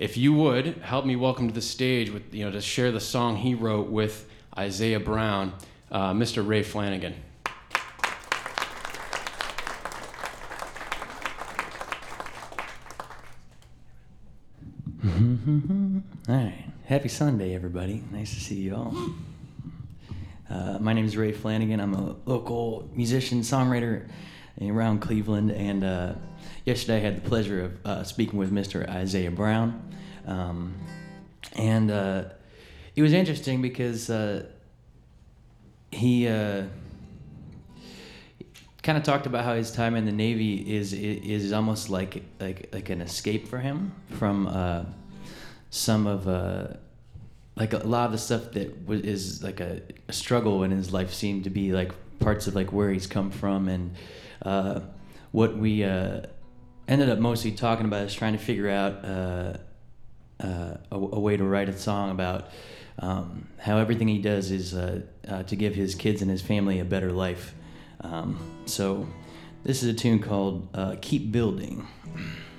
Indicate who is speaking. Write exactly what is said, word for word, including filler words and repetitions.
Speaker 1: if you would help me welcome to the stage with you know to share the song he wrote with Isaiah Brown, uh, Mister Ray Flanagan.
Speaker 2: All right. Happy Sunday, everybody. Nice to see you all. Uh, my name is Ray Flanagan. I'm a local musician, songwriter around Cleveland, and uh, yesterday I had the pleasure of uh, speaking with Mister Isaiah Brown. Um, and uh, it was interesting because uh, he uh, kind of talked about how his time in the Navy is is almost like like like an escape for him from uh, some of uh, like a lot of the stuff that was, is like a, a struggle in his life seemed to be like parts of like where he's come from, and uh, what we uh, ended up mostly talking about is trying to figure out uh, uh, a, a way to write a song about um, how everything he does is uh, uh, to give his kids and his family a better life. Um, so this is a tune called uh, Keep Building.